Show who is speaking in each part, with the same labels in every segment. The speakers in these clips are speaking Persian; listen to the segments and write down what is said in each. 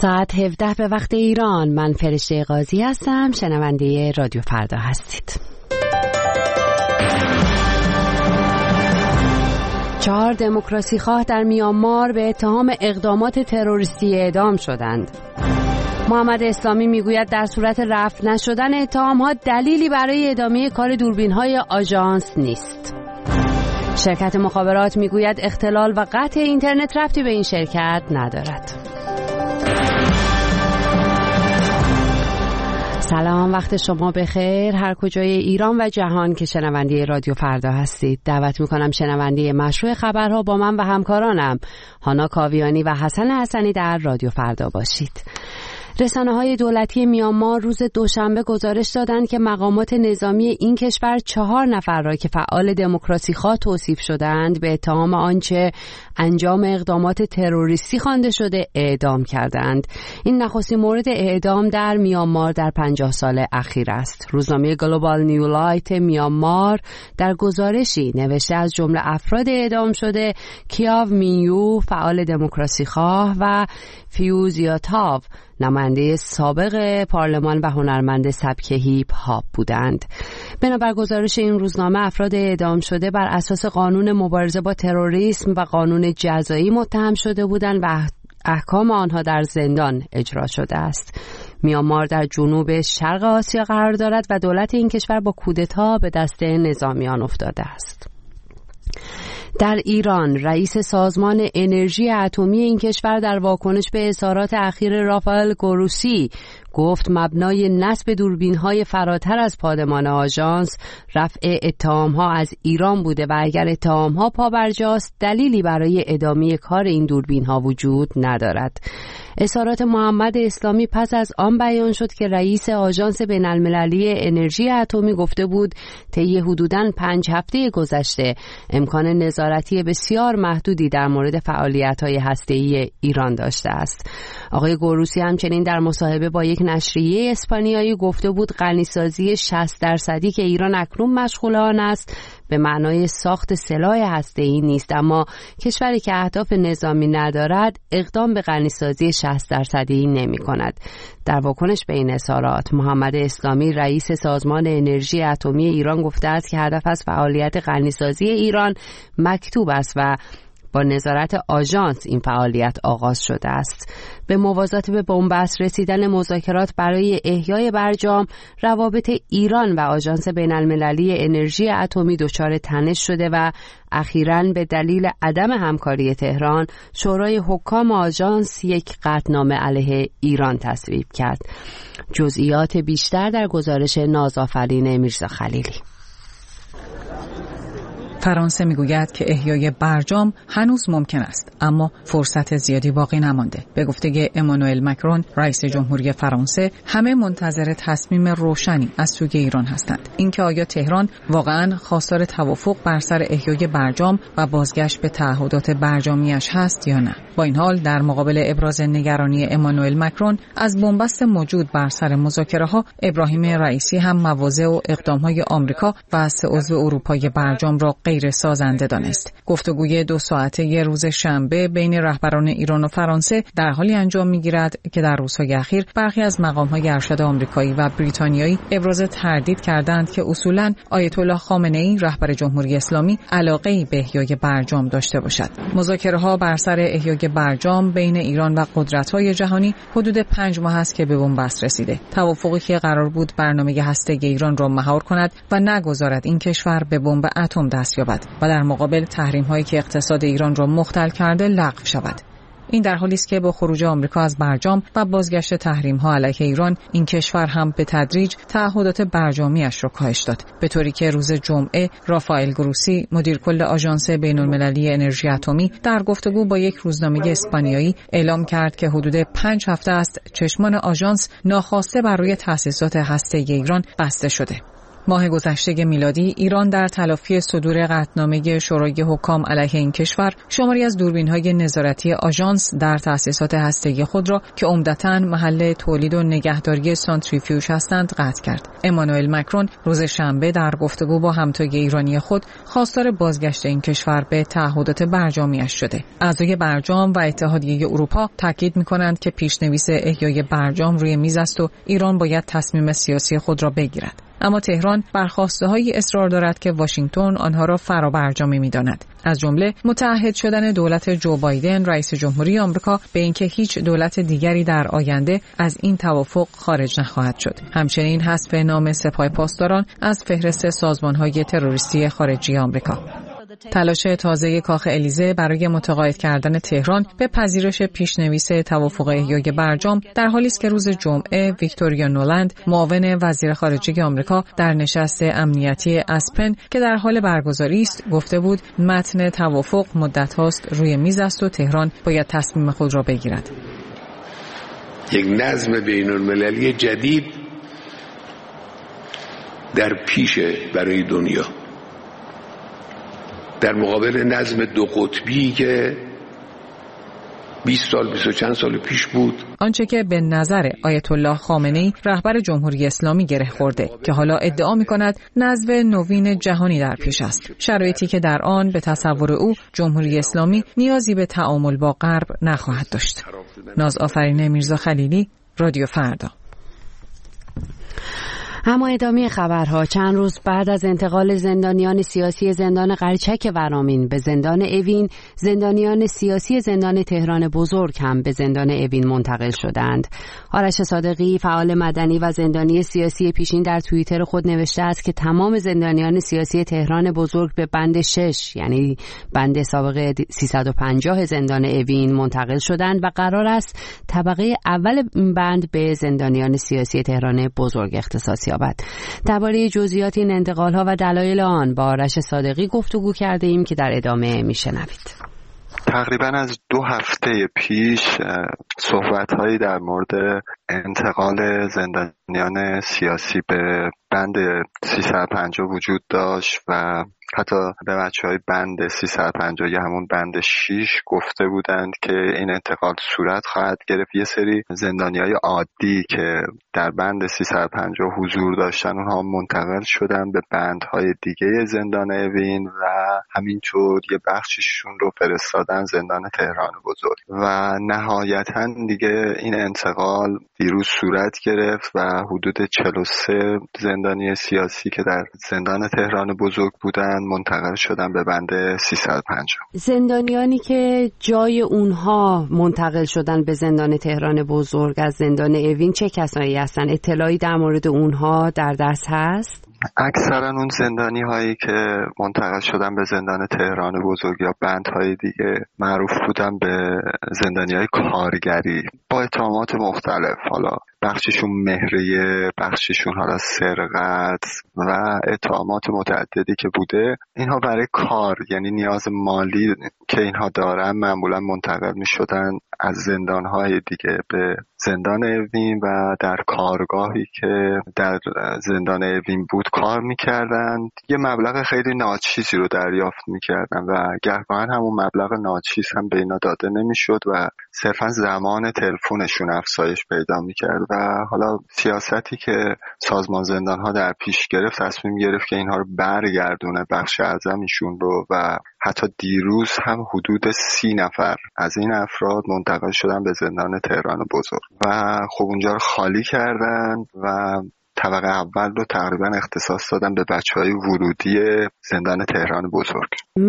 Speaker 1: ساعت 17 به وقت ایران. من فرشته قاضی هستم. شنونده رادیو فردا هستید. 4 دموکراسی خواه در میانمار به اتهام اقدامات تروریستی اعدام شدند. محمد اسلامی میگوید در صورت رفع نشدن اتهام‌ها دلیلی برای ادامه کار دوربین‌های آژانس نیست. شرکت مخابرات میگوید اختلال و قطع اینترنت ربطی به این شرکت ندارد. سلام، وقت شما بخیر هر کجای ایران و جهان که شنونده رادیو فردا هستید. دعوت میکنم شنونده مشروع خبرها با من و همکارانم هانا کاویانی و حسن حسنی در رادیو فردا باشید. رسانه‌های دولتی میانمار روز دوشنبه گزارش دادند که مقامات نظامی این کشور 4 نفر را که فعال دموکراسی خواه توصیف شدند به اتهام آنچه انجام اقدامات تروریستی خوانده شده اعدام کردند. این نخستین مورد اعدام در میانمار در 50 سال اخیر است. روزنامه گلوبال نیولایت میانمار در گزارشی نوشته از جمله افراد اعدام شده کیاو مینیو فعال دموکراسی خواه و فیوزیاتاو نماینده سابق پارلمان و هنرمند سبک هیپ هاپ بودند. بنابر گزارش این روزنامه افراد اعدام شده بر اساس قانون مبارزه با تروریسم و قانون جزایی متهم شده بودند و احکام آنها در زندان اجرا شده است. میانمار در جنوب شرق آسیا قرار دارد و دولت این کشور با کودتا به دست نظامیان افتاده است. در ایران رئیس سازمان انرژی اتمی این کشور در واکنش به اظهارات اخیر رافائل گروسی گفت مبنای نصب دوربین‌های فراتر از پادمان آژانس رفع اتهام‌ها از ایران بوده و اگر اتهام‌ها پابرجاست دلیلی برای ادامه کار این دوربین‌ها وجود ندارد. اظهارات محمد اسلامی پس از آن بیان شد که رئیس آژانس بین‌المللی انرژی اتمی گفته بود طی حدوداً 5 هفته گذشته امکان نظارتی بسیار محدودی در مورد فعالیت‌های هسته‌ای ایران داشته است. آقای گروسی همچنین در مصاحبه با یک نشریه اسپانیایی گفته بود غنیسازی 60% که ایران اکنون مشغول آن است به معنای ساخت سلاح هسته‌ای نیست، اما کشوری که اهداف نظامی ندارد اقدام به غنیسازی 60% نمی‌کند. در واکنش به این اظهارات محمد اسلامی رئیس سازمان انرژی اتمی ایران گفته است که هدف از فعالیت غنیسازی ایران مکتوب است و با نظارت آژانس این فعالیت آغاز شده است. به موازات به بنبست رسیدن مذاکرات برای احیای برجام، روابط ایران و آژانس بین‌المللی انرژی اتمی دچار تنش شده و اخیراً به دلیل عدم همکاری تهران، شورای حکام آژانس یک قطعنامه علیه ایران تصویب کرد. جزئیات بیشتر در گزارش نازآفرین میرزا خلیلی.
Speaker 2: فرانسه میگوید که احیای برجام هنوز ممکن است، اما فرصت زیادی باقی نمانده. به گفته امانوئل مکرون رئیس جمهوری فرانسه، همه منتظر تصمیم روشنی از سوی ایران هستند. اینکه آیا تهران واقعاً خواستار توافق بر سر احیای برجام و بازگشت به تعهدات برجامیش هست یا نه. با این حال در مقابل ابراز نگرانی امانوئل مکرون از بنبست موجود بر سر مذاکره‌ها، ابراهیم رئیسی هم مواضع و اقدام‌های آمریکا و 3 عضو اروپای برجام را غیر سازنده دانست. گفتگوی 2 ساعته روز شنبه بین رهبران ایران و فرانسه در حالی انجام می‌گیرد که در روزهای اخیر برخی از مقام‌های ارشد آمریکایی و بریتانیایی ابراز تردید کردند که اصولاً آیت الله خامنه‌ای رهبر جمهوری اسلامی علاقه‌ای به احیای برجام داشته باشد. مذاکره‌ها بر سر احیای برجام بین ایران و قدرت‌های جهانی حدود 5 ماه است که به بنبست رسیده. توافقی که قرار بود برنامه هسته‌ای ایران را مهار کند و نگذارد این کشور به بمب اتم دست یابد و در مقابل تحریم‌هایی که اقتصاد ایران را مختل کرده لغو شود. این در حالی است که با خروج آمریکا از برجام و بازگشت تحریم‌ها علیه ایران، این کشور هم به تدریج تعهدات برجامیش را کاهش داد، به طوری که روز جمعه رافائل گروسی مدیر کل آژانس بین‌المللی انرژی اتمی در گفتگو با یک روزنامه اسپانیایی اعلام کرد که حدود 5 هفته است چشمان آژانس ناخواسته بر روی تأسیسات هسته‌ای ایران بسته شده. ماه گذشته میلادی ایران در تلافی صدور قطعنامه شورای حکام علیه این کشور شماری از دوربین‌های نظارتی آژانس در تأسیسات هسته‌ای خود را که عمدتاً محل تولید و نگهداری سانتریفیوژ هستند قطع کرد. امانوئل مکرون روز شنبه در گفتگو با همتای ایرانی خود خواستار بازگشت این کشور به تعهدات برجامیش شده. اعضای برجام و اتحادیه اروپا تاکید می‌کنند که پیشنویس احیای برجام روی میز است و ایران باید تصمیم سیاسی خود را بگیرد. اما تهران بر خواسته‌هایی اصرار دارد که واشنگتن آنها را فرابرجامی می‌داند. از جمله متعهد شدن دولت جو بایدن رئیس جمهوری آمریکا به اینکه هیچ دولت دیگری در آینده از این توافق خارج نخواهد شد. همچنین حذف نام سپاه پاسداران از فهرست سازمان‌های تروریستی خارجی آمریکا. تلاش تازه کاخ الیزه برای متقاعد کردن تهران به پذیرش پیشنویس توافق احیای برجام در حالی است که روز جمعه ویکتوریا نولند معاون وزیر خارجه آمریکا در نشست امنیتی اسپن که در حال برگزاری است گفته بود متن توافق مدت هاست روی میز است و تهران باید تصمیم خود را بگیرد.
Speaker 3: یک نظم بین‌المللی جدید در پیشه برای دنیا، در مقابل نظم دو قطبی که 20 سال 20 چند سال پیش بود.
Speaker 2: آنچه که به نظر آیت الله خامنه‌ای رهبر جمهوری اسلامی گره خورده که حالا ادعا می‌کند نظم نوین جهانی در پیش است، شرایطی که در آن به تصور او جمهوری اسلامی نیازی به تعامل با غرب نخواهد داشت. نازآفرین میرزا خلیلی، رادیو فردا.
Speaker 1: اما ادامه خبرها. چند روز بعد از انتقال زندانیان سیاسی زندان قرچک ورامین به زندان اوین، زندانیان سیاسی زندان تهران بزرگ هم به زندان اوین منتقل شدند. آرش صادقی، فعال مدنی و زندانی سیاسی پیشین، در توییتر خود نوشته است که تمام زندانیان سیاسی تهران بزرگ به بند 6 یعنی بند سابق 350 زندان اوین منتقل شدند و قرار است طبقه اول بند به زندانیان سیاسی تهران بزرگ اختصاص یابد. درباره جزئیات این انتقال‌ها و دلایل آن با آرش صادقی گفتگو کرده ایم که در ادامه میشنوید.
Speaker 4: تقریبا از 2 هفته پیش صحبت‌هایی در مورد انتقال زندانیان سیاسی به بند 350 وجود داشت و حتی به بچه‌های بند 350 یا همون بند 6 گفته بودند که این انتقال صورت خواهد گرفت. یه سری زندانیای عادی که در بند 350 حضور داشتن اونها منتقل شدن به بندهای دیگه زندان اوین و همینطور یه بخششون رو فرستادن زندان تهران بزرگ و نهایتاً دیگه این انتقال دیروز صورت گرفت و حدود 43 زندانی سیاسی که در زندان تهران بزرگ بودن منتقل شدن به بند 350.
Speaker 1: زندانیانی که جای اونها منتقل شدن به زندان تهران بزرگ از زندان اوین چه کسایی هستن؟ اطلاعی در مورد اونها در دست هست؟
Speaker 4: اکثرا اون زندانی هایی که منتقل شدن به زندان تهران بزرگ یا بندهای دیگه معروف بودن به زندانی های کارگری با اتهامات مختلف، حالا بخششون مهریه، بخششون حالا سرقت و اتهامات متعددی که بوده. اینها برای کار، یعنی نیاز مالی که اینها دارن، معمولا منتقل می شدن از زندانهای دیگه به زندان اوین و در کارگاهی که در زندان اوین بود کار میکردن. یه مبلغ خیلی ناچیزی رو دریافت میکردن و گهگاهن همون مبلغ ناچیز هم به اینا داده نمیشد و صرفا زمان تلفنشون افزایش پیدا میکرد و حالا سیاستی که سازمان زندانها در پیش گرفت تصمیم گرفت که اینها رو برگردونه بخش اعظمشون رو و حتی دیروز هم حدود 30 نفر از این افراد منتقل شدن به زندان تهران بزرگ و خب اونجا رو خالی کردن و طبقه اول رو تقریبا اختصاص دادن به بچه‌های ورودی زندان تهران بزرگ.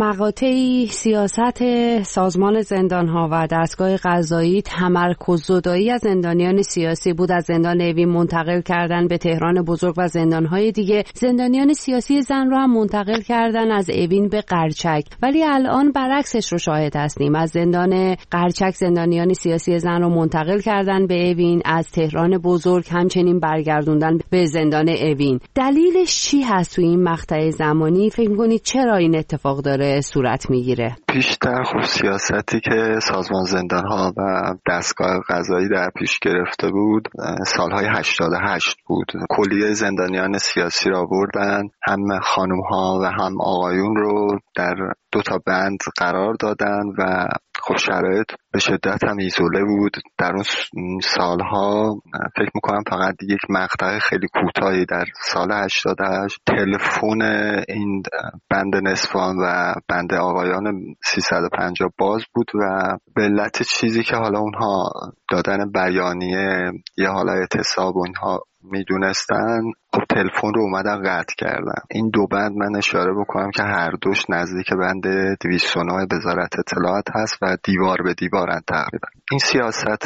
Speaker 1: مقاطعی سیاست سازمان زندان‌ها و دستگاه قضایی تمرکز زدایی از زندانیان سیاسی بود از زندان اوین منتقل کردن به تهران بزرگ و زندان‌های دیگه. زندانیان سیاسی زن رو هم منتقل کردن از اوین به قرچک، ولی الان برعکسش رو شاهد هستیم. از زندان قرچک زندانیان سیاسی زن رو منتقل کردن به اوین، از تهران بزرگ همچنین برگردوندن به زندان اوین. دلیلش چی هست تو این مقطع زمانی؟ فکر می‌کنید چرا این اتفاق داره صورت میگیره؟
Speaker 4: بیشتر خب سیاستی که سازمان زندان‌ها و دستگاه قضایی در پیش گرفته بود سالهای 88 بود. کلیه زندانیان سیاسی را آوردن، هم خانم‌ها و هم آقایون رو در 2 بند قرار دادن و خب شرایط به شدت هم ایزوله بود. در اون سالها فکر میکنم فقط یک مقطع خیلی کوتاهی در سال 88 تلفن این بند نسوان و بند آقایان 350 باز بود و به علت چیزی که حالا اونها دادن بیانیه یه حالا اعتصاب و اینها میدونستن، خب تلفن رو اومدن قطع کردن. این 2 بند من اشاره بکنم که هر دوش نزدیک بند 209 وزارت اطلاعات هست و دیوار به دیوارن تقریبا. این سیاست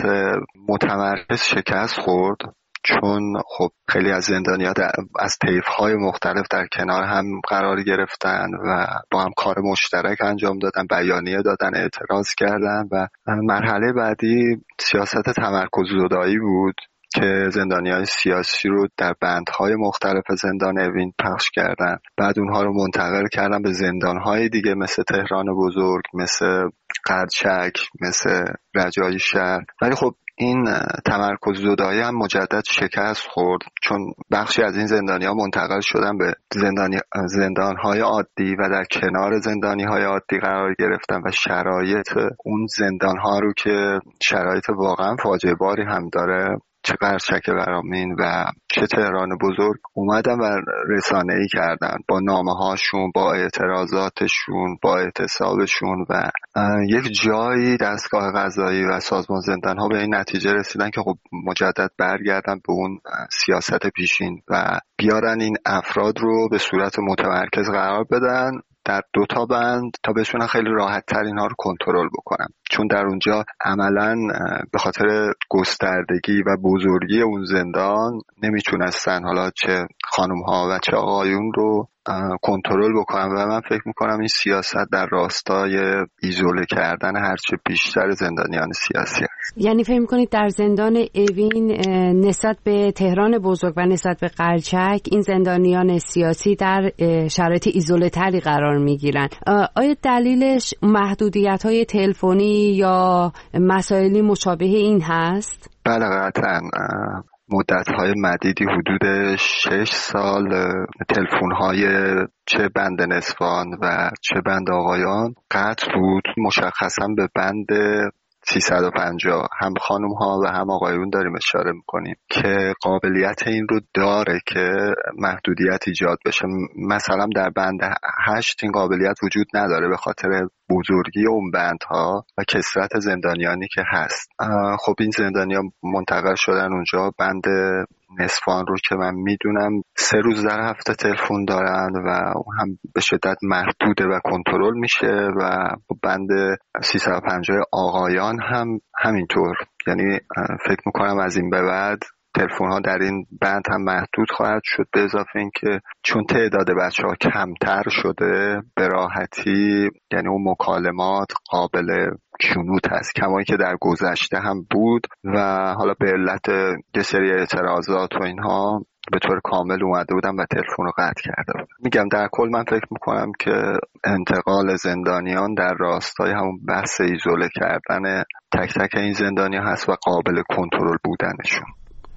Speaker 4: متمرکز شکست خورد چون خب خیلی از زندانیان از طیف‌های مختلف در کنار هم قرار گرفتن و با هم کار مشترک انجام دادن، بیانیه دادن، اعتراض کردن و مرحله بعدی سیاست تمرکززدایی بود که زندانیان سیاسی رو در بندهای مختلف زندان اوین پخش کردن. بعد اونها رو منتقل کردن به زندانهای دیگه مثل تهران بزرگ، مثل قرچک، مثل رجایی شهر. ولی خب این تمرکززدایی هم مجدد شکست خورد چون بخشی از این زندانی‌ها منتقل شدن به زندان‌های عادی و در کنار زندانی‌های عادی قرار گرفتن و شرایط اون زندان‌ها رو که شرایط واقعا فاجعه باری هم داره، چه قرچک ورامین و چه تهران بزرگ، اومدن و رسانه‌ای کردن با نامه‌هاشون، با اعتراضاتشون، با اعتصابشون و یک جایی دستگاه قضایی و سازمان زندان‌ها به این نتیجه رسیدن که خب مجدد برگردن به اون سیاست پیشین و بیارن این افراد رو به صورت متمرکز قرار بدن در 2 بند تا بتونن خیلی راحت تر اینها رو کنترل بکنن، چون در اونجا عملاً به خاطر گستردگی و بزرگی اون زندان نمیتونستن حالا چه خانم‌ها و چه آقایون رو کنترل بکنن و من فکر میکنم این سیاست در راستای ایزوله کردن هرچه بیشتر زندانیان سیاسی است.
Speaker 1: یعنی فکر میکنید در زندان اوین نسبت به تهران بزرگ و نسبت به قرچک این زندانیان سیاسی در شرایط ایزوله تری قرار میگیرن؟ آیا دلیلش محدودیت‌های تلفنی یا مسائلی مشابه این هست؟
Speaker 4: بله قطعاً. مدت‌های مدیدی حدود 6 سال تلفن‌های چه بند نسوان و چه بند آقایان قطع بود، مشخصاً به بند 350 هم خانم ها و هم آقایون داریم اشاره میکنیم که قابلیت این رو داره که محدودیت ایجاد بشه. مثلا در بند 8 این قابلیت وجود نداره به خاطر بزرگی اون بندها و کثرت زندانیانی که هست. خب این زندانیان منتقل شدن اونجا. بند نسوان رو که من میدونم 3 روز در هفته تلفن دارن و هم به شدت محدوده و کنترل میشه و بند 350 آقایان هم همینطور. یعنی فکر میکنم از این به بعد تلفن ها در این بند هم محدود خواهد شد، به اضافه این که چون تعداد بچه ها کمتر شده به راحتی یعنی اون مکالمات قابل شنود هست، کمایی که در گذشته هم بود و حالا به علت یه سری اعتراضات و اینها به طور کامل اومده بودن و تلفن رو قطع کرده بودن. میگم در کل من فکر میکنم که انتقال زندانیان در راستای همون بحث ایزوله کردن تک تک این زندانیان هست و قابل کنترل بودنشون.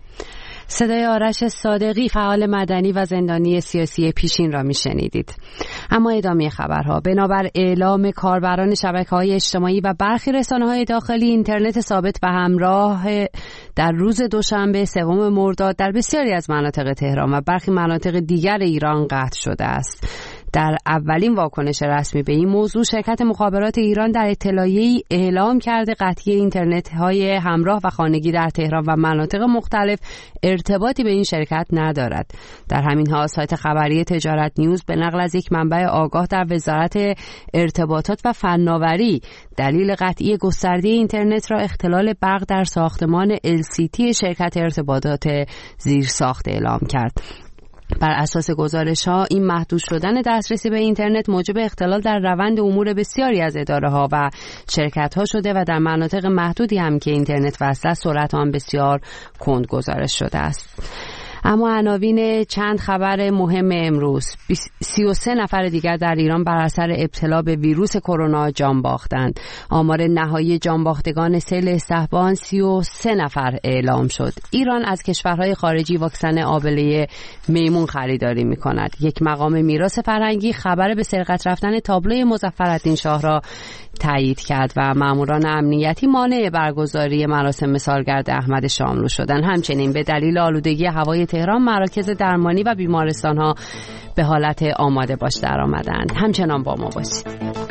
Speaker 1: صدای آرش صادقی، فعال مدنی و زندانی سیاسی پیشین را میشنیدید. اما ادامه خبرها. بنابر اعلام کاربران شبکه‌های اجتماعی و برخی رسانه‌های داخلی، اینترنت ثابت و همراه در روز دوشنبه 3 مرداد در بسیاری از مناطق تهران و برخی مناطق دیگر ایران قطع شده است. در اولین واکنش رسمی به این موضوع، شرکت مخابرات ایران در اطلاعیه‌ای اعلام کرده قطعی اینترنت‌های همراه و خانگی در تهران و مناطق مختلف ارتباطی به این شرکت ندارد. در همین حال سایت خبری تجارت نیوز به نقل از یک منبع آگاه در وزارت ارتباطات و فناوری دلیل قطعی گسترده اینترنت را اختلال برق در ساختمان LCT شرکت ارتباطات زیرساخت اعلام کرد. بر اساس گزارش‌ها این محدود شدن دسترسی به اینترنت موجب اختلال در روند امور بسیاری از اداره‌ها و شرکت‌ها شده و در مناطق محدودی هم که اینترنت وصل است سرعت آن بسیار کند گزارش شده است. اما عناوین چند خبر مهم امروز: 33 نفر دیگر در ایران بر اثر ابتلا به ویروس کرونا جان باختند. آمار نهایی جان باختگان سیل اسفبان 33 نفر اعلام شد. ایران از کشورهای خارجی واکسن آبله میمون خریداری می‌کند. یک مقام میراث فرهنگی خبر به سرقت رفتن تابلوی مظفرالدین شاه را تایید کرد و ماموران امنیتی مانع برگزاری مراسم سالگرد احمد شاملو شدند. همچنین به دلیل آلودگی هوای تهران مراکز درمانی و بیمارستان‌ها به حالت آماده باش درآمدند. همچنان با ما باشید.